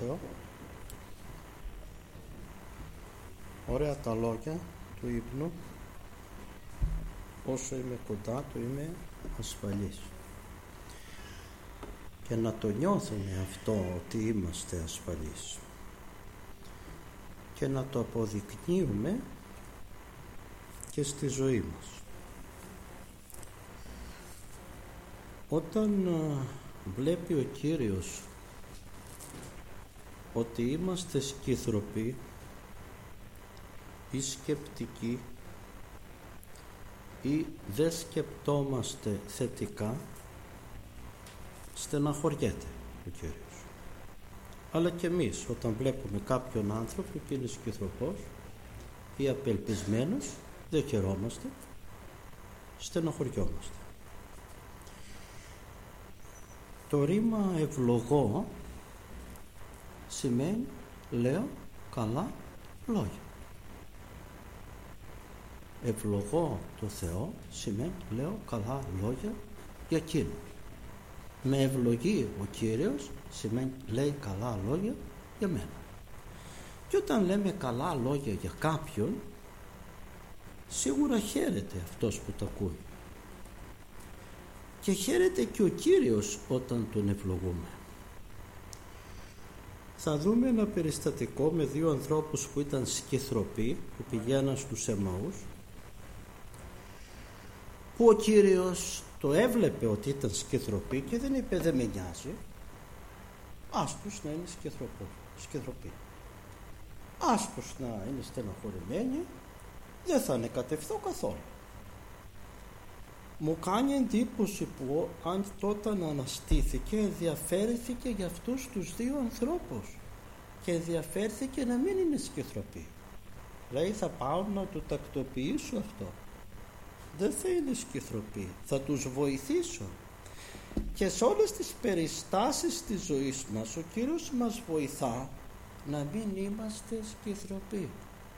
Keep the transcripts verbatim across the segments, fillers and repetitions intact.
Θεό. Ωραία τα λόγια του ύπνου. Όσο είμαι κοντά του είμαι ασφαλής. Και να το νιώθουμε αυτό ότι είμαστε ασφαλείς και να το αποδεικνύουμε και στη ζωή μας. Όταν βλέπει ο Κύριος ότι είμαστε σκυθροποί ή σκεπτικοί ή δεν σκεπτόμαστε θετικά, στεναχωριέται ο Κύριος. Αλλά και εμείς όταν βλέπουμε κάποιον άνθρωπο και είναι σκυθροπός ή απελπισμένος, δεν χαιρόμαστε, στεναχωριόμαστε. Το ρήμα ευλογώ σημαίνει λέω καλά λόγια. Ευλογώ το Θεό σημαίνει λέω καλά λόγια για Εκείνο. Με ευλογεί ο Κύριος σημαίνει λέει καλά λόγια για μένα. Και όταν λέμε καλά λόγια για κάποιον, σίγουρα χαίρεται αυτός που το ακούει. Και χαίρεται και ο Κύριος όταν τον ευλογούμε. Θα δούμε ένα περιστατικό με δύο ανθρώπους που ήταν σκυθροποί, που πηγαίναν στους Εμαούς, που ο Κύριος το έβλεπε ότι ήταν σκυθροποί και δεν είπε δεν με νοιάζει, άστος να είναι σκυθροποί, άστος να είναι στεναχωρημένοι, δεν θα ανεκατευθώ καθόλου. Μου κάνει εντύπωση που αν τότε αναστήθηκε, ενδιαφέρθηκε για αυτούς τους δύο ανθρώπους και ενδιαφέρθηκε να μην είναι σκυθροποί. Δηλαδή θα πάω να του τακτοποιήσω αυτό. Δεν θα είναι σκυθροποί, θα τους βοηθήσω. Και σε όλες τις περιστάσεις της ζωής μας ο Κύριος μας βοηθά να μην είμαστε σκυθροποί,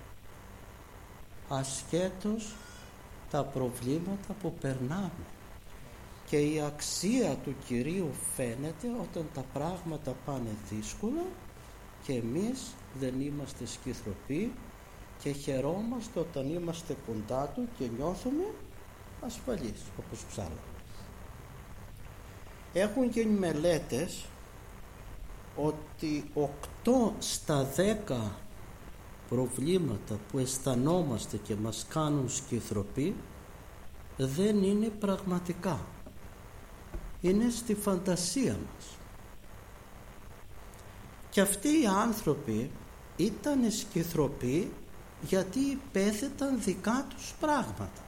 ασχέτως τα προβλήματα που περνάμε. Και η αξία του Κυρίου φαίνεται όταν τα πράγματα πάνε δύσκολα και εμείς δεν είμαστε σκυθροποί και χαιρόμαστε όταν είμαστε κοντά Του και νιώθουμε ασφαλείς, όπως ψάλαμε. Έχουν γίνει μελέτες ότι οκτώ στα δέκα προβλήματα που αισθανόμαστε και μας κάνουν σκυθροποί δεν είναι πραγματικά, είναι στη φαντασία μας. Και αυτοί οι άνθρωποι ήταν σκυθροποί γιατί υπέθεταν δικά τους πράγματα.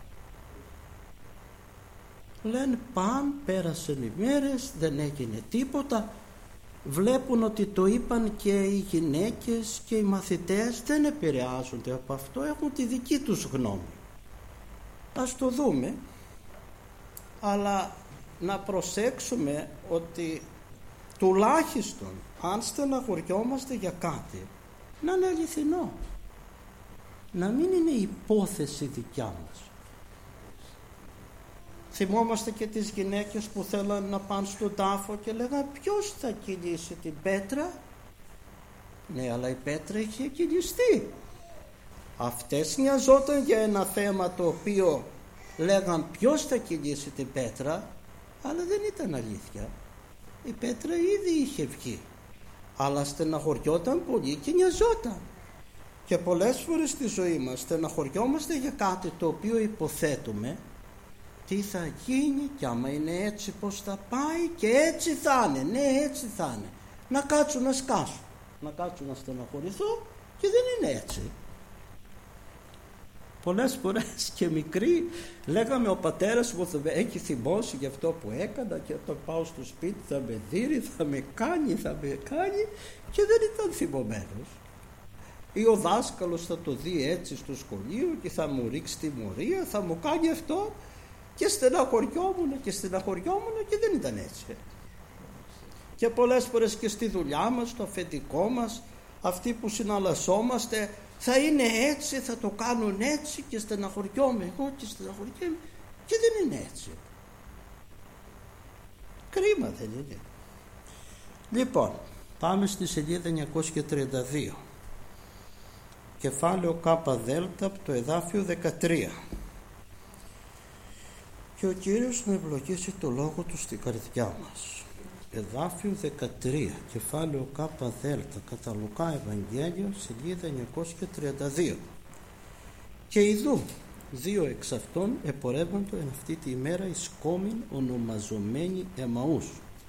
Λένε παν, πέρασαν οι μέρες, δεν έγινε τίποτα. Βλέπουν ότι το είπαν και οι γυναίκες και οι μαθητές, δεν επηρεάζονται από αυτό, έχουν τη δική τους γνώμη. Ας το δούμε, αλλά να προσέξουμε ότι τουλάχιστον αν στεναχωριόμαστε για κάτι, να είναι αληθινό, να μην είναι υπόθεση δικιά μας. Θυμόμαστε και τις γυναίκες που θέλαν να πάνε στον τάφο και λέγανε ποιος θα κυλήσει την πέτρα. Ναι, αλλά η πέτρα είχε κυλιστεί. Αυτές νοιαζόταν για ένα θέμα το οποίο λέγαν ποιος θα κυλήσει την πέτρα, αλλά δεν ήταν αλήθεια. Η πέτρα ήδη είχε βγει, αλλά στεναχωριόταν πολύ και νοιαζόταν. Και πολλές φορές στη ζωή μας στεναχωριόμαστε για κάτι το οποίο υποθέτουμε τι θα γίνει και άμα είναι έτσι πως θα πάει και έτσι θα είναι, ναι έτσι θα είναι. Να κάτσω να σκάσω, να κάτσω να στεναχωρηθώ και δεν είναι έτσι. Πολλές φορές και μικροί λέγαμε ο πατέρας μου θα με έχει θυμώσει για αυτό που έκανα και όταν πάω στο σπίτι θα με δείρει, θα με κάνει, θα με κάνει και δεν ήταν θυμωμένος. Ή ο δάσκαλος θα το δει έτσι στο σχολείο και θα μου ρίξει τιμωρία, θα μου κάνει αυτό. Και στεναχωριόμουν και στεναχωριόμουν και δεν ήταν έτσι. Και πολλές φορές και στη δουλειά μας, στο αφεντικό μας, αυτοί που συναλλασσόμαστε θα είναι έτσι, θα το κάνουν έτσι και στεναχωριόμαι εγώ και στεναχωριόμαι και δεν είναι έτσι. Κρίμα δεν είναι? Λοιπόν, Πάμε στη σελίδα εννιακόσια τριάντα δύο. Κεφάλαιο ΚΔ από το εδάφιο δεκατρία. Και ο Κύριος να ευλογήσει το λόγο του στην καρδιά μας. Εδάφιο δεκατρία, κεφάλαιο ΚΔ, κατά Λουκά Ευαγγέλιο, σελίδα εννιακόσια τριάντα δύο. Και ιδού, δύο εξ αυτών επορεύοντο εν αυτή τη ημέρα εις κόμην ονομαζομένη Εμαούς,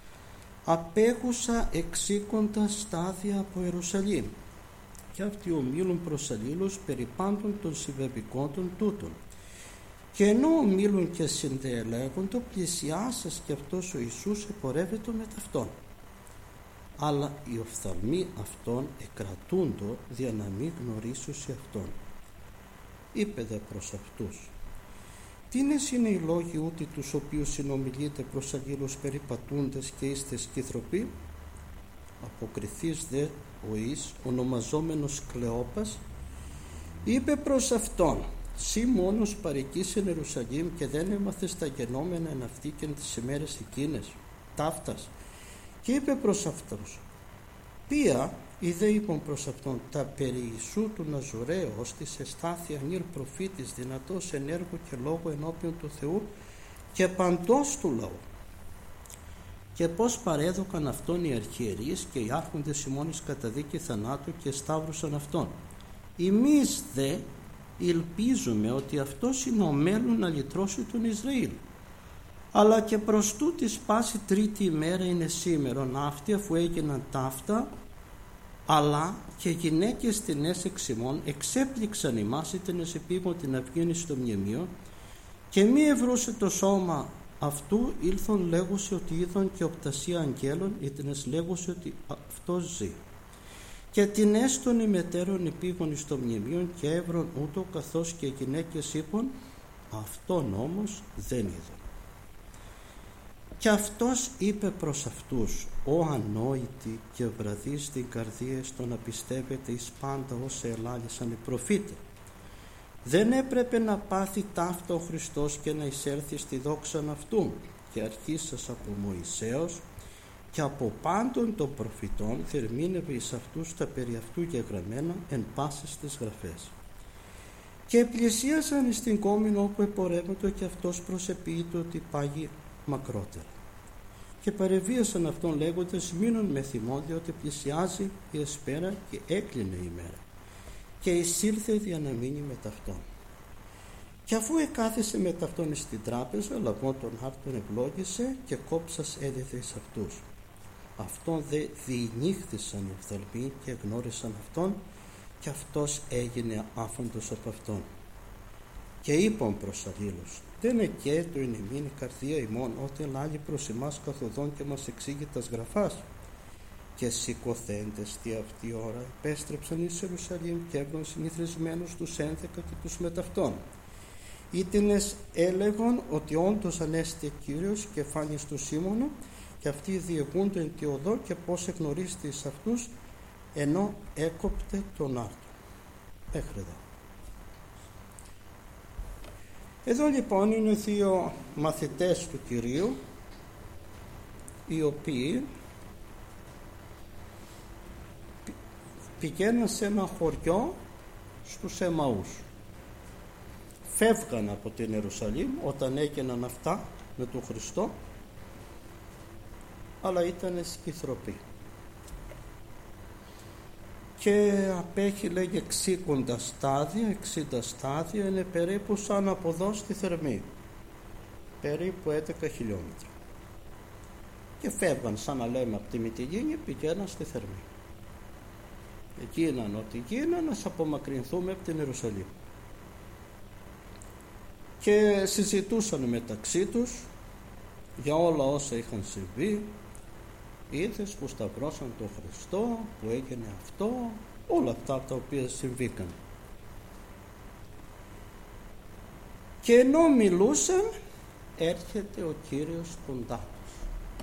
απέχουσα εξήκοντα στάδια από Ιερουσαλήμ, και αυτοί ομίλουν προς αλλήλους περί πάντων των συμβεβικόντων τούτων. Και ενώ ομίλουν και συνδεελέγοντο, πλησιάσας και αυτός ο Ιησούς επορεύεται με ταυτόν. Αλλά οι οφθαλμοί αυτών εκρατούντο δια να μην γνωρίσουν σε αυτόν. Είπε δε προς αυτούς: τίνες είναι οι λόγοι ούτι τους οποίους συνομιλείτε προς αλλήλους περιπατούντες και είστε σκυθροποί? Αποκριθείς δε ο εις, ονομαζόμενος Κλεόπας, είπε προς αυτόν: σύ μόνος παροικείς εν Ιερουσαλήμ και δεν έμαθες τα γενόμενα εν αυτή και εν τις ημέρες εκείνες ταύτας? Και είπε προς αυτούς: ποια? Είδε είπαν προς αυτόν: τα περί Ιησού του Ναζωραίος της εστάθη ανήρ προφήτης, δυνατός εν έργο και λόγο ενώπιον του Θεού και παντός του λαού. Και πως παρέδωκαν αυτόν οι αρχιερείς και οι άρχοντες ημώνης κατά δίκη θανάτου και σταύρωσαν αυτόν. Εμείς δε ελπίζουμε ότι αυτός είναι ο μέλλον να λυτρώσει τον Ισραήλ. Αλλά και προς τούτης πάση τρίτη ημέρα είναι σήμερον αυτοί, αφού έγιναν ταύτα, αλλά και γυναίκες τινές εξ ημών εξέπληξαν ημάς ήτενες επίγον την αυγήνη στο μνημείο, και μη ευρούσε το σώμα αυτού ήλθον λέγουσε ότι είδον και οπτασία αγγέλων, ήτενες λέγουσε ότι αυτός ζει. Και την έστων ημετέρων επίγον στο μνημείο και έβρον ούτω, καθώς και οι γυναίκες είπαν, αυτόν όμως δεν είδον. Και αυτός είπε προς αυτούς: «Ω ανόητοι και βραδείς την καρδία στο να πιστεύετε εις πάντα όσα ελάλησαν οι προφήτε. Δεν έπρεπε να πάθει ταύτα ο Χριστός και να εισέλθει στη δόξαν αυτού, και αρχίσας από Μωυσέως και από πάντων των προφητών θερμίνευε εις αυτούς τα περί αυτού γεγραμμένα εν πάσης τις γραφές. Και πλησίασαν στην κόμην όπου επορεύοντο, και αυτός προσεποιείτο ότι πάγει μακρότερα. Και παρεβίασαν αυτόν λέγοντες: μείνον με θυμόνται ότι πλησιάζει η εσπέρα και έκλεινε η μέρα. Και εισήλθε για να μείνει με ταυτόν. Και αφού εκάθισε με ταυτόν στην τράπεζα, λαβών τον χάρτον ευλόγησε και κόψας έδεθε εις αυτούς. Αυτόν δε διηνύχθησαν οι οφθαλμοί και γνώρισαν αυτόν, και αυτός έγινε άφαντος από αυτόν. Και είπαν προς αλλήλους: δεν εκέτω εν ημίν η καρδία ημών, ότι λάλει προς εμάς καθοδόν και μας εξήγει τας γραφάς? Και σηκωθέντες τη αυτή ώρα επέστρεψαν εις Ιερουσαλήμ και έβρον συνηθισμένους τους ένδεκα και τους μεταυτών. Ήτινες έλεγον ότι όντως ανέστη Κύριος και φάνη στο Σίμωνο, και αυτοί διηγούνται εν τη οδό και πώς εγνωρίστη εις αυτούς, ενώ έκοπτε τον άρτο. Μέχρι εδώ. Εδώ λοιπόν είναι δύο μαθητές του Κυρίου, οι οποίοι πηγαίναν σε ένα χωριό στους Εμαούς. Φεύγαν από την Ιερουσαλήμ όταν έγιναν αυτά με τον Χριστό, αλλά ήταν σκυθροποί. Και απέχει, λέγει, εξήκοντα στάδια, εξήντα στάδια, είναι περίπου σαν από εδώ στη Θερμή, περίπου έντεκα χιλιόμετρα. Και φεύγαν, σαν να λέμε, από τη Μυτιλήνη, πηγαίναν στη Θερμή. Γίναν ό,τι γίναν, να απομακρυνθούμε από την Ιερουσαλήμ. Και συζητούσαν μεταξύ τους για όλα όσα είχαν συμβεί. Είδες που σταυρώσαν τον Χριστό, που έγινε αυτό, όλα αυτά τα οποία συμβήκαν. Και ενώ μιλούσαν, έρχεται ο Κύριος κοντά τους.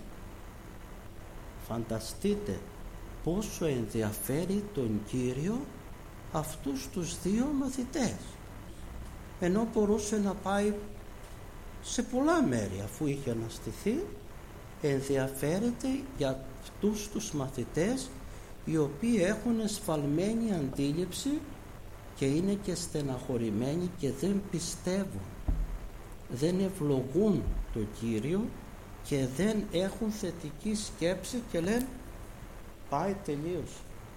Φανταστείτε πόσο ενδιαφέρει τον Κύριο αυτούς τους δύο μαθητές, ενώ μπορούσε να πάει σε πολλά μέρη αφού είχε αναστηθεί. Ενδιαφέρεται για αυτούς τους μαθητές οι οποίοι έχουν εσφαλμένη αντίληψη και είναι και στεναχωρημένοι και δεν πιστεύουν, δεν ευλογούν τον Κύριο και δεν έχουν θετική σκέψη και λένε πάει, τελείωσε.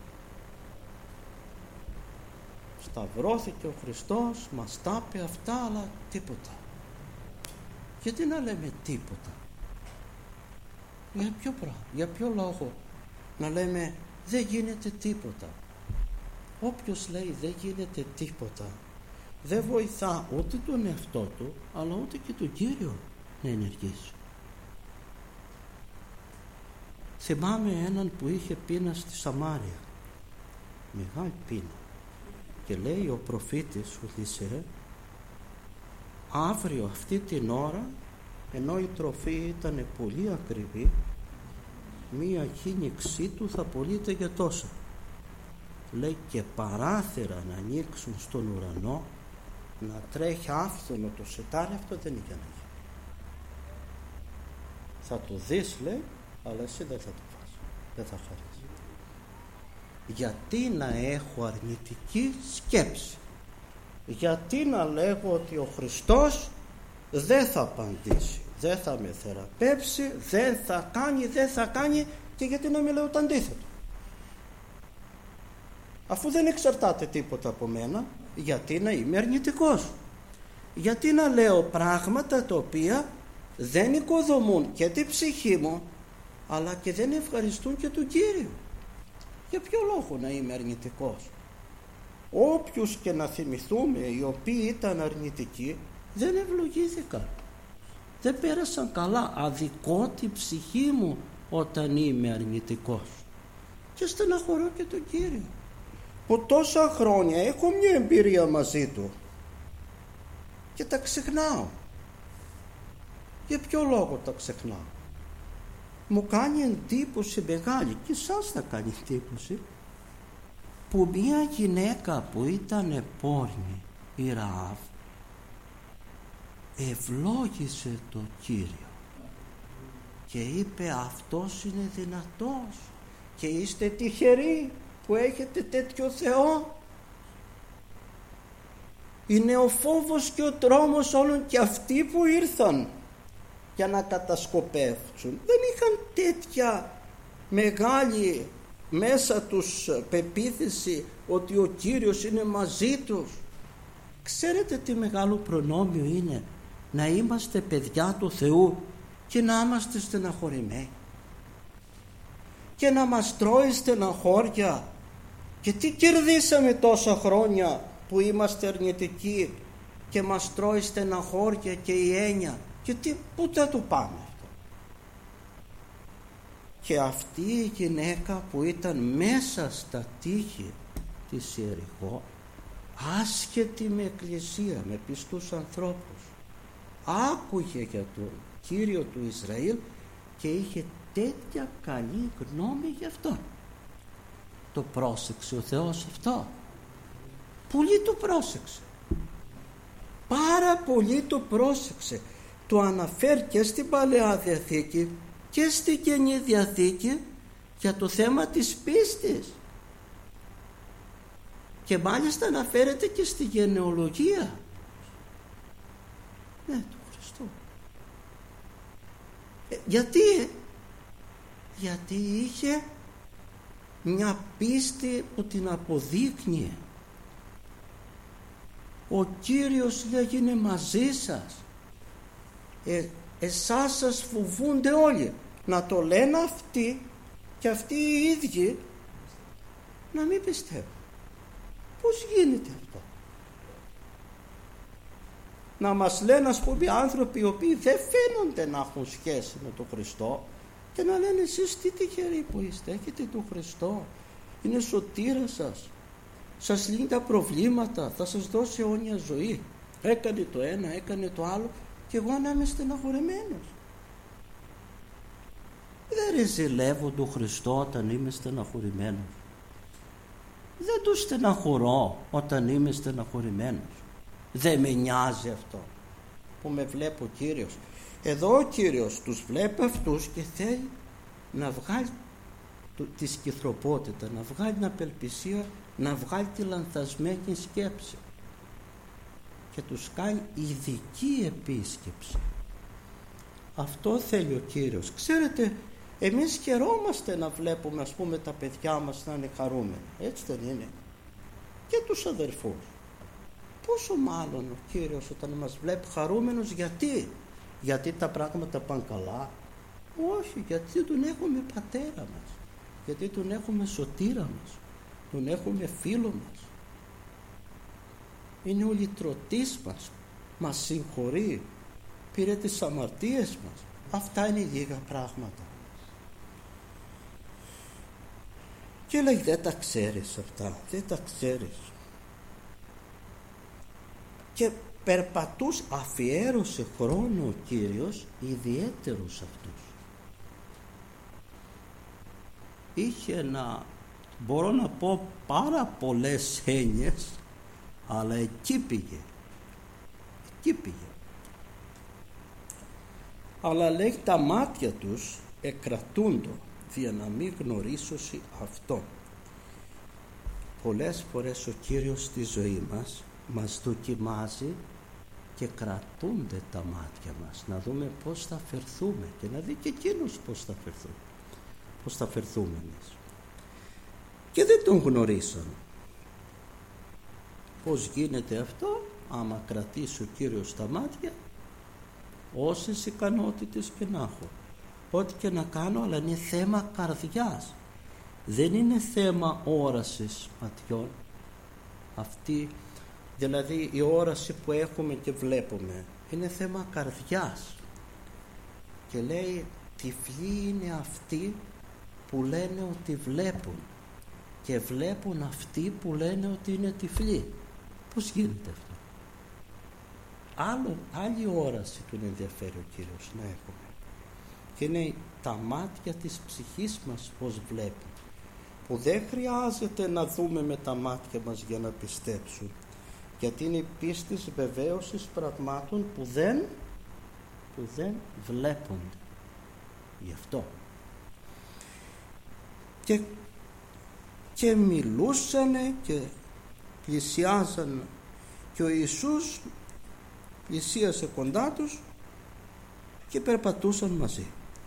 Σταυρώθηκε ο Χριστός, μας τα είπε αυτά, αλλά τίποτα. Γιατί να λέμε τίποτα? Για ποιο πράγμα, για ποιο λόγο να λέμε δεν γίνεται τίποτα? Όποιος λέει δεν γίνεται τίποτα δεν βοηθά ούτε τον εαυτό του αλλά ούτε και τον Κύριο να ενεργήσει. Θυμάμαι έναν που είχε πείνα στη Σαμάρια, μεγάλη πείνα, και λέει ο προφήτης ο Οδυσσέα, αύριο αυτή την ώρα, ενώ η τροφή ήταν πολύ ακριβή, μία χήνιξή του θα πωλείται για τόσα. Λέει και παράθυρα να ανοίξουν στον ουρανό, να τρέχει άφθονο το σετάρι, αυτό δεν είχε να γίνει. Θα το δεις, λέει, αλλά εσύ δεν θα το φας, δεν θα χαρίσει. Γιατί να έχω αρνητική σκέψη? Γιατί να λέγω ότι ο Χριστός δεν θα απαντήσει, δεν θα με θεραπεύσει, δεν θα κάνει, δεν θα κάνει, και γιατί να μην λέω το αντίθετο? Αφού δεν εξαρτάται τίποτα από μένα, γιατί να είμαι αρνητικός? Γιατί να λέω πράγματα τα οποία δεν οικοδομούν και την ψυχή μου, αλλά και δεν ευχαριστούν και τον Κύριο? Για ποιο λόγο να είμαι αρνητικός? Όποιους και να θυμηθούμε οι οποίοι ήταν αρνητικοί δεν ευλογήθηκαν, δεν πέρασαν καλά. Αδικό την ψυχή μου όταν είμαι αρνητικός και στεναχωρώ και τον Κύριο που τόσα χρόνια έχω μια εμπειρία μαζί του και τα ξεχνάω. Για ποιο λόγο τα ξεχνάω? Μου κάνει εντύπωση μεγάλη, και εσάς θα κάνει εντύπωση, που μια γυναίκα που ήταν πόρνη, η Ραάβ, ευλόγησε τον Κύριο και είπε αυτός είναι δυνατός και είστε τυχεροί που έχετε τέτοιο Θεό. Είναι ο φόβος και ο τρόμος όλων, και αυτοί που ήρθαν για να κατασκοπεύσουν δεν είχαν τέτοια μεγάλη μέσα τους πεποίθηση ότι ο Κύριος είναι μαζί τους. Ξέρετε τι μεγάλο προνόμιο είναι να είμαστε παιδιά του Θεού και να είμαστε στεναχωρημένοι και να μας τρώει στεναχώρια? Και τι κερδίσαμε τόσα χρόνια που είμαστε αρνητικοί και μας τρώει στεναχώρια και η έννοια? Και τι, πού θα το πάμε αυτό? Και αυτή η γυναίκα που ήταν μέσα στα τείχη της Ιεριχώ, άσχετη με εκκλησία, με πιστούς ανθρώπους, άκουγε για τον Κύριο του Ισραήλ και είχε τέτοια καλή γνώμη γι' αυτό. Το πρόσεξε ο Θεός αυτό? Πολύ το πρόσεξε, πάρα πολύ το πρόσεξε. Το αναφέρει και στην Παλαιά Διαθήκη και στην Καινή Διαθήκη για το θέμα της πίστης, και μάλιστα αναφέρεται και στη γενεολογία, ναι, του Χριστού. ε, γιατί γιατί είχε μια πίστη που την αποδείκνυε. Ο Κύριος λέγει είναι μαζί σας, ε, εσάς σας φοβούνται όλοι. Να το λένε αυτοί και αυτοί οι ίδιοι να μην πιστεύουν. Πώς γίνεται αυτό? Να μας λένε, ας πούμε, άνθρωποι οι οποίοι δεν φαίνονται να έχουν σχέση με τον Χριστό και να λένε εσείς τι τυχεροί που είστε, έχετε τον Χριστό, είναι σωτήρας σας, σας λύνει τα προβλήματα, θα σας δώσει αιώνια ζωή. Έκανε το ένα, έκανε το άλλο, και εγώ να είμαι στεναχωρημένος. Δεν ρεζιλεύω τον Χριστό όταν είμαι στεναχωρημένος. Δεν τον στεναχωρώ όταν είμαι στεναχωρημένος. Δεν με νοιάζει αυτό που με βλέπει ο Κύριος. Εδώ ο Κύριος τους βλέπει αυτούς και θέλει να βγάλει τη σκυθροπότητα, να βγάλει την απελπισία, να βγάλει τη λανθασμένη σκέψη και τους κάνει ειδική επίσκεψη. Αυτό θέλει ο Κύριος. Ξέρετε, εμείς χαιρόμαστε να βλέπουμε, ας πούμε, τα παιδιά μας να είναι χαρούμενοι, έτσι δεν είναι? Και τους αδερφούς. Πόσο μάλλον ο Κύριος όταν μας βλέπει χαρούμενους, γιατί? Γιατί τα πράγματα πάνε καλά? Όχι, γιατί τον έχουμε πατέρα μας, γιατί τον έχουμε σωτήρα μας, τον έχουμε φίλο μας, είναι ο λυτρωτής μας, μας συγχωρεί, πήρε τις αμαρτίες μας. Αυτά είναι λίγα πράγματα. Και λέει, δεν τα ξέρεις αυτά, δεν τα ξέρεις. Και περπατούς, αφιέρωσε χρόνο ο Κύριος ιδιαίτερους αυτούς. Είχε να, μπορώ να πω, πάρα πολλές έννοιες, αλλά εκεί πήγε, εκεί πήγε. Αλλά λέει, τα μάτια τους εκρατούντο, για να μην γνωρίσωσι αυτό. Πολλές φορές ο Κύριος στη ζωή μας μας δοκιμάζει και κρατούνται τα μάτια μας, να δούμε πώς θα φερθούμε και να δει και εκείνος πώς θα φερθούμε, πώς θα φερθούμε εμείς. Και δεν τον γνωρίσαν. Πώς γίνεται αυτό? Άμα κρατήσει ο Κύριος τα μάτια, όσες ικανότητες και να έχω, ό,τι και να κάνω, αλλά είναι θέμα καρδιάς, δεν είναι θέμα όρασης ματιών. Αυτή δηλαδή η όραση που έχουμε και βλέπουμε είναι θέμα καρδιάς. Και λέει, τυφλοί είναι αυτοί που λένε ότι βλέπουν και βλέπουν αυτοί που λένε ότι είναι τυφλοί. Πώς γίνεται αυτό? Άλλο, άλλη όραση τον ενδιαφέρει ο Κύριος να έχουμε, και είναι τα μάτια της ψυχής μας πως βλέπουν, που δεν χρειάζεται να δούμε με τα μάτια μας για να πιστέψουν, γιατί είναι η πίστη βεβαίωσης πραγμάτων που δεν, που δεν βλέπονται. Γι' αυτό και, και μιλούσανε και πλησιάζαν, και ο Ιησούς πλησίασε κοντά τους και περπατούσαν μαζί.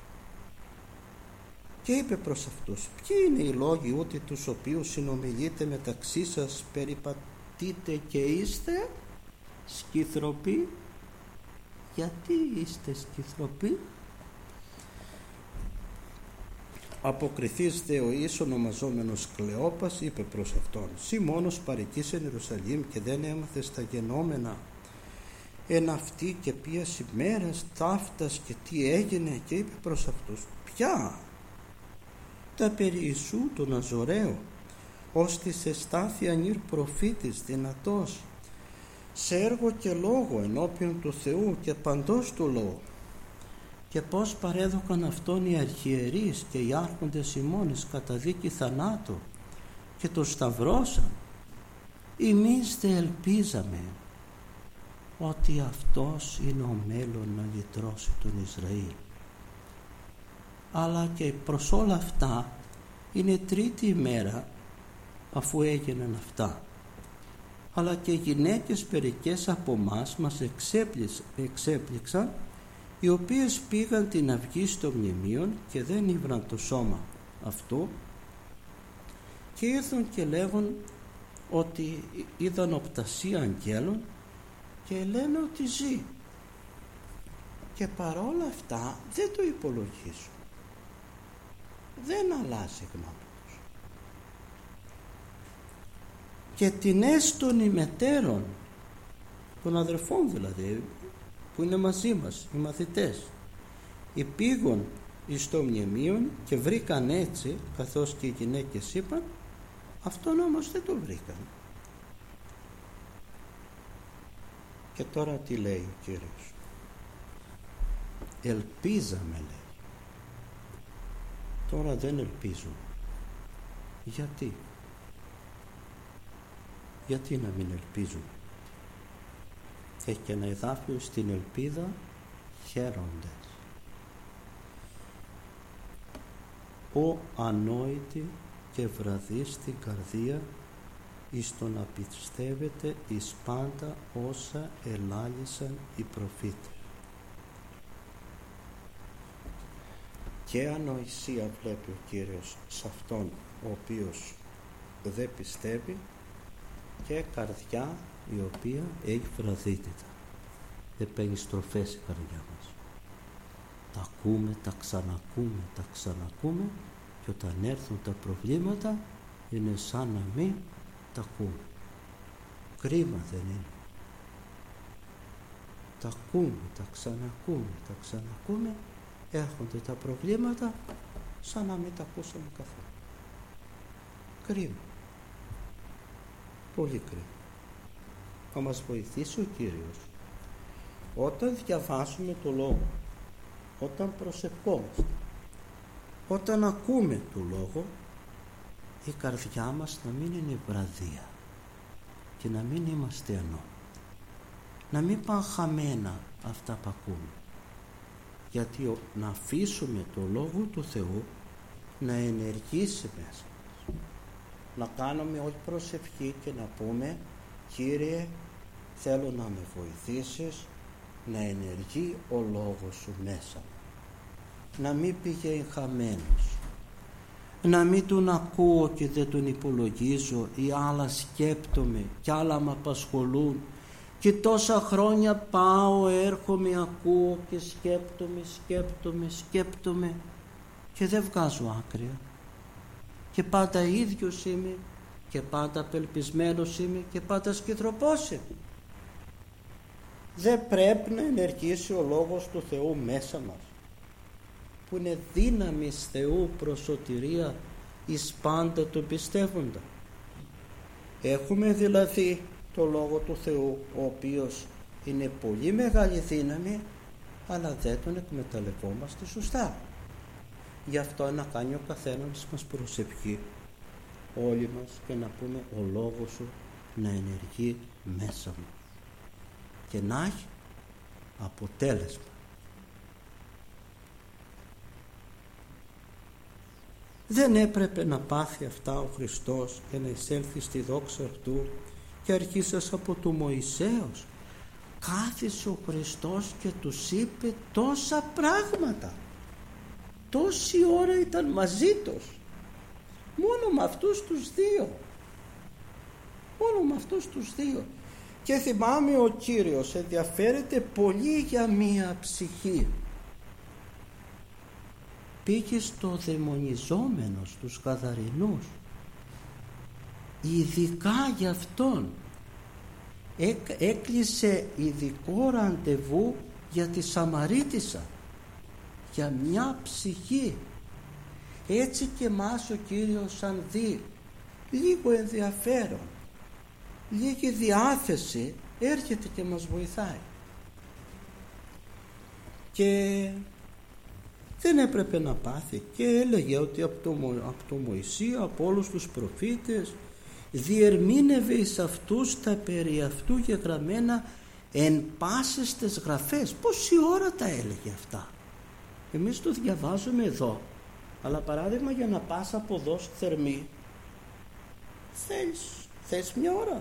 Και είπε προς αυτούς, ποιοι είναι οι λόγοι ούτε τους οποίους συνομιλείτε μεταξύ σας, περιπατείτε και είστε σκυθροποί? Γιατί είστε σκυθροποί? Αποκριθείς δε ο Ιης ονομαζόμενος Κλεόπας είπε προς αυτόν, σύ μόνος παροικείς εν Ιερουσαλήμ και δεν έμαθες τα γενόμενα εν αυτή και ποιες ημέρες ταύτας και τι έγινε? Και είπε προς αυτούς, ποια? Τα περί Ιησού του Ναζωραίου, ώστις εστάθη ανήρ προφήτης δυνατός σε έργο και λόγο ενώπιον του Θεού και παντός του λόγου, και πώς παρέδωκαν αυτόν οι αρχιερείς και οι άρχοντες ημώνες κατά δίκη θανάτου και το σταυρώσαν. Εμείς δε ελπίζαμε ότι αυτός είναι ο μέλλον να λυτρώσει τον Ισραήλ. Αλλά και προς όλα αυτά είναι τρίτη ημέρα αφού έγιναν αυτά. Αλλά και οι γυναίκες περικές από μας μας εξέπληξαν, οι οποίες πήγαν την αυγή στο μνημείο και δεν ήβραν το σώμα αυτού, και ήρθαν και λέγουν ότι είδαν οπτασία αγγέλων και λένε ότι ζει, και παρόλα αυτά δεν το υπολογίζουν, δεν αλλάζει γνώμη τους. Και την έστωνη μετέρων των αδερφών δηλαδή που είναι μαζί μας, οι μαθητές, επήγον εις το μνημείον και βρήκαν έτσι, καθώς και οι γυναίκες είπαν, αυτόν όμως δεν το βρήκαν. Και τώρα τι λέει ο Κύριος? Ελπίζαμε, λέει. Τώρα δεν ελπίζουν. Γιατί? Γιατί να μην ελπίζουν? Έχει και ένα εδάφιο, στην ελπίδα χαίρονται. ο ανόητη και βραδύ στην καρδία, εις το να πιστεύετε εις πάντα όσα ελάλησαν οι προφήτες. Και ανοησία βλέπει ο Κύριος σε αυτόν ο οποίος δεν πιστεύει, και καρδιά η οποία έχει βραδύτητα. Δεν παίρνει στροφές η καρδιά μας. Τα ακούμε, τα ξανακούμε, τα ξανακούμε, και όταν έρθουν τα προβλήματα είναι σαν να μην τα ακούμε. Κρίμα δεν είναι? Τα ακούμε, τα ξανακούμε, τα ξανακούμε, έρχονται τα προβλήματα σαν να μην τα ακούσαμε καθόλου. Κρίμα. Πολύ κρίμα. Θα μας βοηθήσει ο Κύριος όταν διαβάζουμε το Λόγο, όταν προσευχόμαστε, όταν ακούμε το Λόγο, η καρδιά μας να μην είναι βραδία και να μην είμαστε ανώμοι, να μην πάνε χαμένα αυτά που ακούμε, γιατί να αφήσουμε το Λόγο του Θεού να ενεργήσει μέσα μας, να κάνουμε όχι προσευχή και να πούμε: Κύριε, θέλω να με βοηθήσεις να ενεργεί ο Λόγος Σου μέσα μου, να μην πηγαίνει χαμένος, να μην τον ακούω και δεν τον υπολογίζω, ή άλλα σκέπτομαι και άλλα με απασχολούν, και τόσα χρόνια πάω, έρχομαι, ακούω και σκέπτομαι, σκέπτομαι, σκέπτομαι και δεν βγάζω άκρια, και πάντα ίδιος είμαι και πάντα απελπισμένος είμαι και πάντα σκυθροπός είμαι. Δεν πρέπει να ενεργήσει ο Λόγος του Θεού μέσα μας, που είναι δύναμη Θεού προς σωτηρία εις πάντα το πιστεύοντα. Έχουμε δηλαδή το Λόγο του Θεού, ο οποίος είναι πολύ μεγάλη δύναμη, αλλά δεν τον εκμεταλλευόμαστε σωστά. Γι' αυτό να κάνει ο καθένας μας προσευχή, όλοι μας, και να πούμε: ο Λόγος Σου να ενεργεί μέσα μου και να έχει αποτέλεσμα. Δεν έπρεπε να πάθει αυτά ο Χριστός και να εισέλθει στη δόξα Αυτού, και αρχίσας από του Μωυσέως κάθισε ο Χριστός και τους είπε τόσα πράγματα. Τόση ώρα ήταν μαζί τους, μόνο με αυτούς τους δύο, μόνο με αυτούς τους δύο. Και θυμάμαι ο Κύριος ενδιαφέρεται πολύ για μία ψυχή. Πήγε στο δαιμονιζόμενο, στους Γαδαρινούς, ειδικά για αυτόν έκλεισε ειδικό ραντεβού για τη Σαμαρίτισσα, για μια ψυχή. Έτσι και μας ο Κύριος, αν δει λίγο ενδιαφέρον, λίγη διάθεση, έρχεται και μας βοηθάει. Και δεν έπρεπε να πάθει, και έλεγε ότι από το, από το Μωυσή, από όλους τους προφήτες, διερμήνευε εις αυτούς τα περί αυτού γεγραμμένα εν πάσες τες γραφές. Πόση ώρα τα έλεγε αυτά? Εμείς το διαβάζουμε εδώ, αλλά παράδειγμα για να πας από εδώ στη Θερμή θες, θες μια ώρα,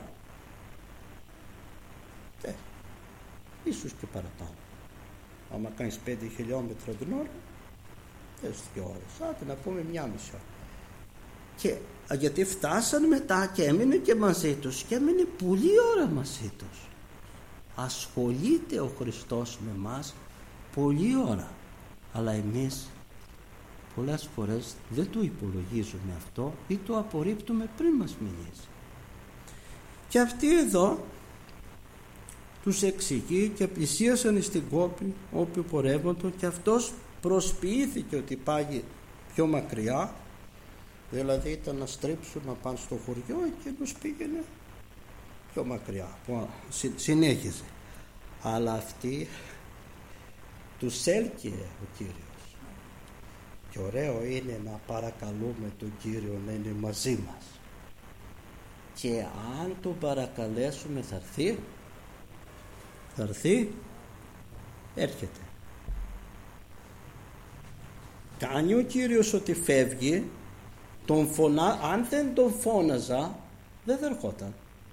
θες, ίσως και παραπάνω. Άμα κάνεις πέντε χιλιόμετρα την ώρα, θες δύο ώρες, άντε να πούμε μια μισή ώρα. Και γιατί φτάσαν μετά και έμεινε και μαζί τους, και έμεινε πολλή ώρα μαζί τους. Ασχολείται ο Χριστός με μας πολλή ώρα, αλλά εμείς πολλές φορές δεν το υπολογίζουμε αυτό ή το απορρίπτουμε πριν μας μιλήσει. Και αυτοί εδώ τους εξηγεί και πλησίασαν στην κόπη όπου πορεύοντο, και αυτός προσποιήθηκε ότι πάει πιο μακριά, δηλαδή ήταν να στρίψουν να πάνε στο χωριό, και τους πήγαινε πιο μακριά, συνέχιζε. Αλλά αυτοί τους έλκυε ο Κύριος, και ωραίο είναι να παρακαλούμε τον Κύριο να είναι μαζί μας, και αν τον παρακαλέσουμε θα έρθει, θα έρθει, έρχεται. κάνει ο Κύριος ότι φεύγει, τον φωνα... αν δεν τον φώναζα δεν θα ερχόταν.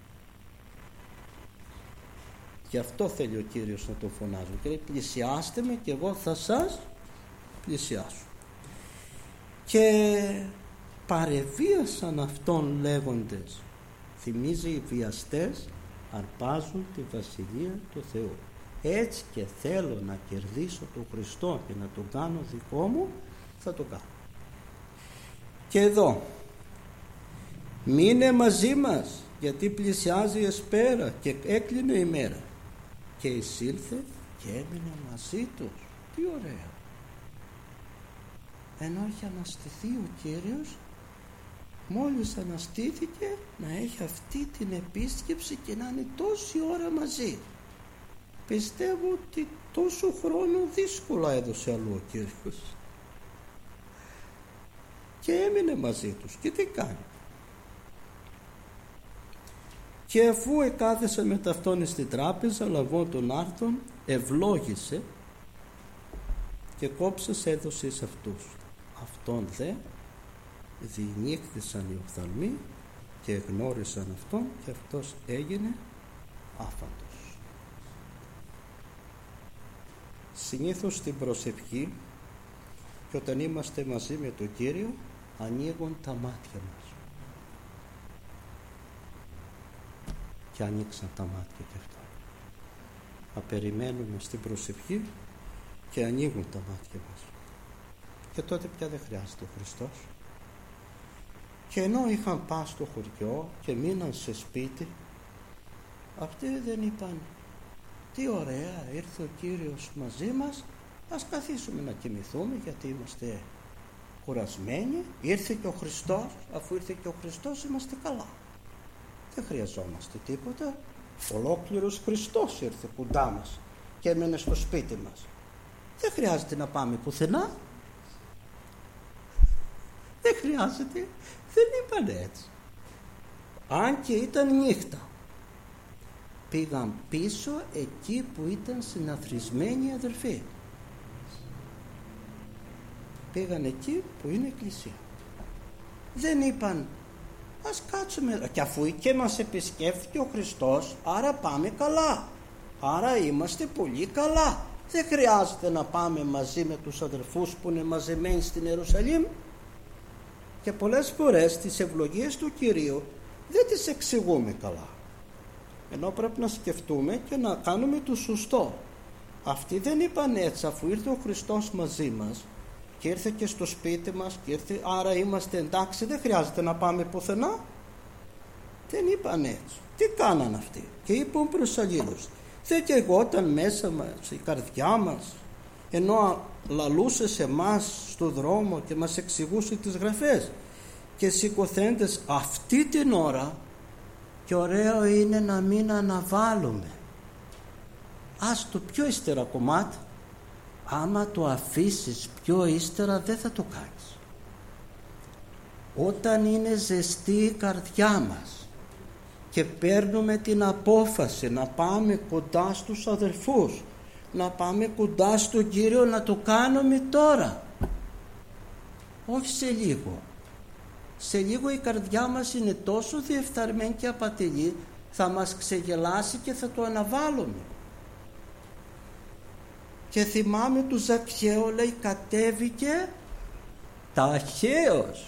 Γι' αυτό θέλει ο Κύριος να τον φωνάζουν. Και λέει, πλησιάστε με και εγώ θα σας πλησιάσω. Και παρεβίασαν αυτόν λέγοντες, θυμίζει οι βιαστές αρπάζουν τη Βασιλεία του Θεού. Έτσι και θέλω να κερδίσω τον Χριστό και να τον κάνω δικό μου, θα το κάνω. Και εδώ, μείνε μαζί μας, γιατί πλησιάζει η εσπέρα και έκλεινε η μέρα. Και εισήλθε και έμεινε μαζί τους. Τι ωραία. Ενώ είχε αναστηθεί ο Κύριος, μόλις αναστήθηκε, να έχει αυτή την επίσκεψη και να είναι τόση ώρα μαζί. Πιστεύω ότι τόσο χρόνο δύσκολα έδωσε αλλού ο Κύριος. Και έμεινε μαζί τους. Και τι κάνει? Και αφού εκάθεσε με ταυτόν στην τράπεζα, λαβών των άρτων, ευλόγησε και κόψες έδωσε εις αυτούς. Αυτόν δε διηνύχθησαν οι οφθαλμοί και εγνώρισαν αυτόν, και αυτός έγινε άφαντος. Συνήθως στην προσευχή και όταν είμαστε μαζί με τον Κύριο, ανοίγουν τα μάτια μας. Και ανοίξαν τα μάτια και αυτά. Να περιμένουμε στην προσευχή και ανοίγουν τα μάτια μας. Και τότε πια δεν χρειάζεται ο Χριστός. Και ενώ είχαν πάει στο χωριό και μείναν σε σπίτι, αυτοί δεν είπαν, τι ωραία, ήρθε ο Κύριος μαζί μας, ας καθίσουμε να κοιμηθούμε γιατί είμαστε κουρασμένοι. Ήρθε και ο Χριστός, αφού ήρθε και ο Χριστός είμαστε καλά. Δεν χρειαζόμαστε τίποτα. Ολόκληρος Χριστός ήρθε κοντά μας και έμενε στο σπίτι μας. Δεν χρειάζεται να πάμε πουθενά. Δεν χρειάζεται. Δεν είπαν έτσι. Αν και ήταν νύχτα, πήγαν πίσω εκεί που ήταν συναθρισμένοι αδερφοί. Πήγαν εκεί που είναι εκκλησία. Δεν είπαν, ας κάτσουμε, και αφού και μας επισκέφθηκε ο Χριστός, άρα πάμε καλά, άρα είμαστε πολύ καλά. Δεν χρειάζεται να πάμε μαζί με τους αδερφούς που είναι μαζεμένοι στην Ιερουσαλήμ. Και πολλές φορές τις ευλογίες του Κυρίου δεν τις εξηγούμε καλά, ενώ πρέπει να σκεφτούμε και να κάνουμε το σωστό. Αυτοί δεν είπαν έτσι, αφού ήρθε ο Χριστός μαζί μας και ήρθε και στο σπίτι μας και ήρθε, άρα είμαστε εντάξει, δεν χρειάζεται να πάμε πουθενά. Δεν είπαν έτσι. Τι κάναν αυτοί? Και είπαν προς αλλήλους, δεν και εγώ όταν μέσα μας, η καρδιά μας, ενώ λαλούσε σε εμάς στο δρόμο και μας εξηγούσε τις γραφές, και σηκωθέντες αυτή την ώρα, και ωραίο είναι να μην αναβάλουμε. Ας το πιο ύστερα κομμάτι, άμα το αφήσεις πιο ύστερα δεν θα το κάνεις. Όταν είναι ζεστή η καρδιά μας και παίρνουμε την απόφαση να πάμε κοντά στους αδερφούς, να πάμε κοντά στον Κύριο, να το κάνουμε τώρα, όχι σε λίγο. Σε λίγο η καρδιά μας είναι τόσο διεφθαρμένη και απατηλή, θα μας ξεγελάσει και θα το αναβάλουμε. Και θυμάμαι του Ζακχαίου, λέει, κατέβηκε ταχαίως,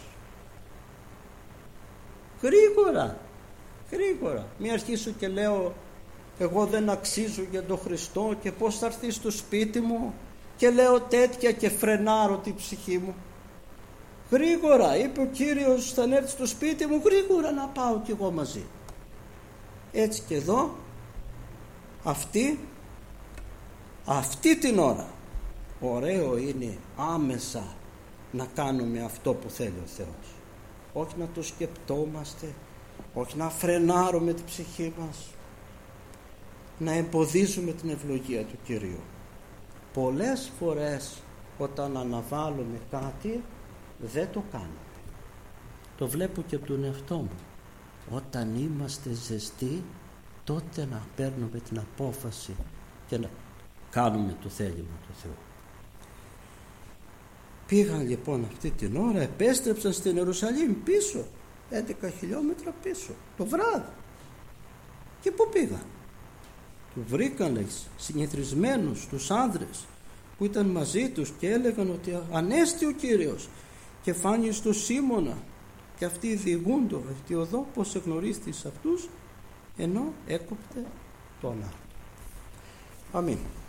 γρήγορα, γρήγορα. Μη αρχίσω και λέω εγώ δεν αξίζω για τον Χριστό και πώς θα έρθει στο σπίτι μου, και λέω τέτοια και φρενάρω την ψυχή μου. Γρήγορα, είπε ο Κύριος, θα έρθει στο σπίτι μου, γρήγορα να πάω κι εγώ μαζί. Έτσι και εδώ, αυτή αυτή την ώρα ωραίο είναι άμεσα να κάνουμε αυτό που θέλει ο Θεός, όχι να το σκεπτόμαστε, όχι να φρενάρουμε την ψυχή μας, να εμποδίζουμε την ευλογία του Κυρίου. Πολλές φορές όταν αναβάλουμε κάτι δεν το κάνουμε. Το βλέπω και από τον εαυτό μου. Όταν είμαστε ζεστοί, τότε να παίρνουμε την απόφαση και να κάνουμε το θέλημα του Θεού. Πήγαν λοιπόν αυτή την ώρα, επέστρεψαν στην Ιερουσαλήμ πίσω, έντεκα χιλιόμετρα πίσω, το βράδυ. Και πού πήγαν? Του βρήκαν, λέει, συνηθισμένους τους άνδρες που ήταν μαζί τους και έλεγαν ότι ανέστη ο Κύριος, και φάνει στο Σίμωνα, και αυτοί διηγούντο ότι οδό πως εγνωρίστης αυτούς, ενώ έκοπτε τον άλλο. Αμήν.